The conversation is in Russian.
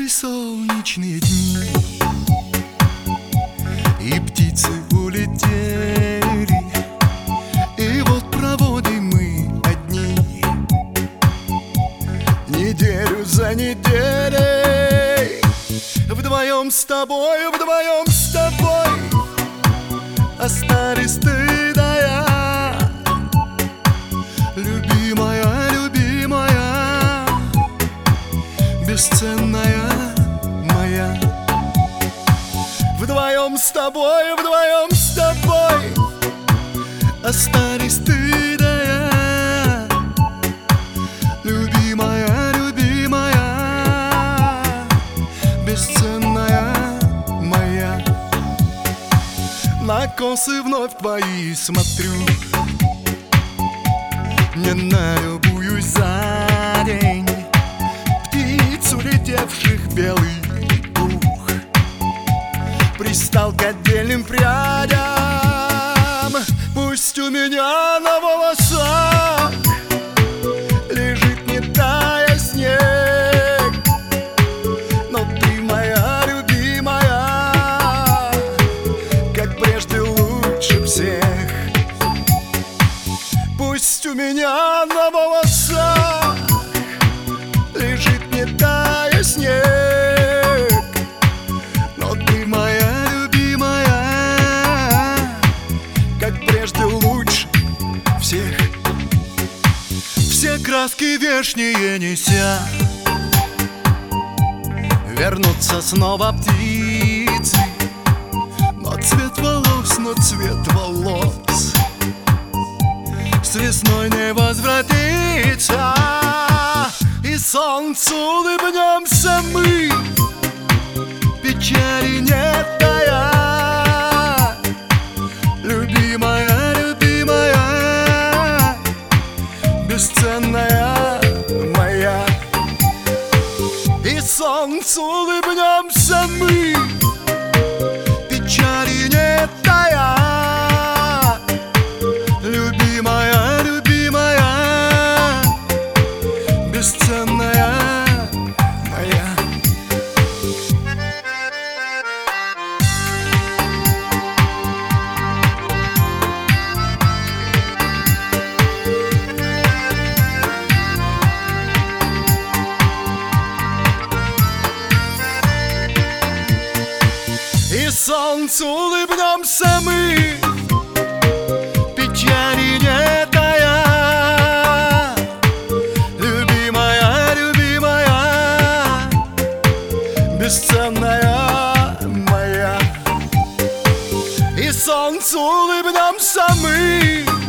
солнечные дни, и птицы улетели, и вот проводим мы одни неделю за неделей. Вдвоем с тобой, остались ты да я. Любимая, любимая, бесценная моя. Вдвоем с тобой, остались ты да я. Любимая, любимая, бесценная моя. На косы вновь твои смотрю, не налюбуюсь за день птиц, улетевших в белый пух, пристал к отдельным прядям. Пусть у меня на волосах лежит, не тая, снег, но ты моя любимая, как прежде лучше всех. Пусть у меня на волосах лежит, не тая, снег, но ты моя любимая, как прежде лучше всех. Все краски вешние неся, вернутся снова птицы, но цвет волос с весной не возвратится. И солнцу улыбнемся мы, печали не тая. Любимая, любимая, бесценная моя. И солнцу улыбнемся мы, печали не тая. Любимая, любимая, бесценная моя. И солнцу улыбнемся мы, печали не тая. Любимая, любимая, бесценная моя. И солнцу улыбнемся мы,